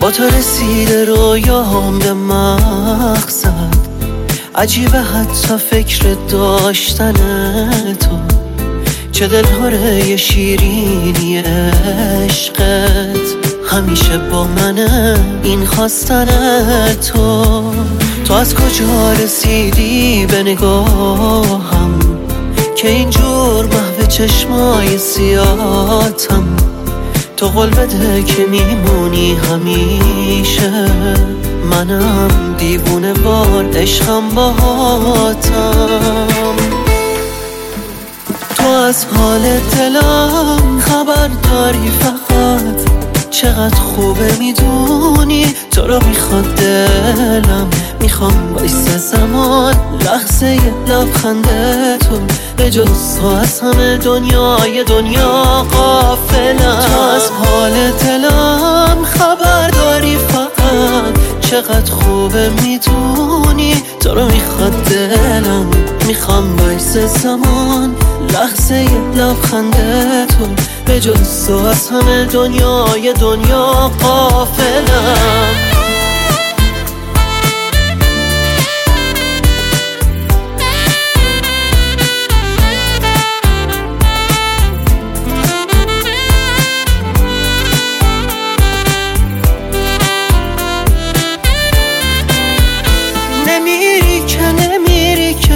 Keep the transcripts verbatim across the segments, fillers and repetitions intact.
با تو رسیده رویام به مقصد، عجیبه حتی فکر داشتن تو، چه دلهاره شیرینی عشقت، همیشه با منه این خواستن تو. تو از کجا رسیدی به نگاهم که اینجور محو چشمای سیاتم؟ تو قول بده که میمونی همیشه، منم دیوونه بار عشقم باهاتم. تو از حال دلم خبر داری فقط، چقدر خوبه میدونی تو رو میخواد دلم. میخوام بایسته زمان لحظه لبخنده تو، به جز تو از همه دنیای دنیا غافلم. تو از حال دلم خبر داری فقط، چقدر خوبه میدونی تو رو میخواد دلم. میخوام بایسته زمان لحظه لبخنده تو، به جز تو از همه دنیای دنیا غافلم. نمیری که نمیری که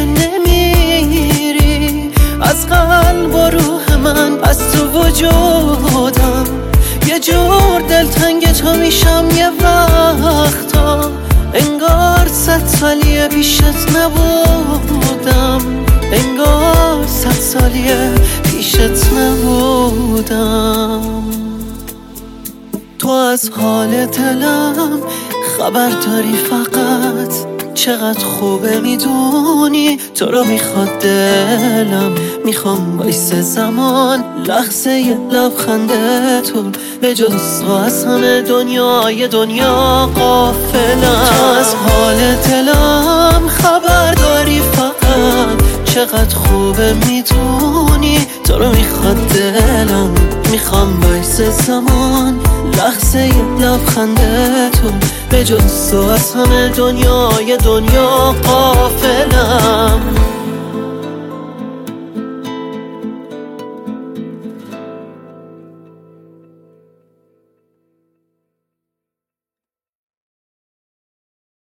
نمیری از قلب و روح من، از تو وجودم یه جور دلتنگ تو میشم یه وقتا، انگار صد سالیه پیشت نبودم، انگار صد سالیه پیشت نبودم. تو از حال دلم خبر داری فقط، چقدر خوبه میدونی تو رو میخواد دلم. میخوام بایسته زمان لحظه لبخنده تو، به جز تو از همه دنیای دنیا غافلم. تو از حال دلم خبر داری فقط، چقدر خوبه میدونی تو رو میخواد دلم. میخوام بایسته زمان لحظه لبخنده تو، به جز تو از همه دنیای دنیا غافلم.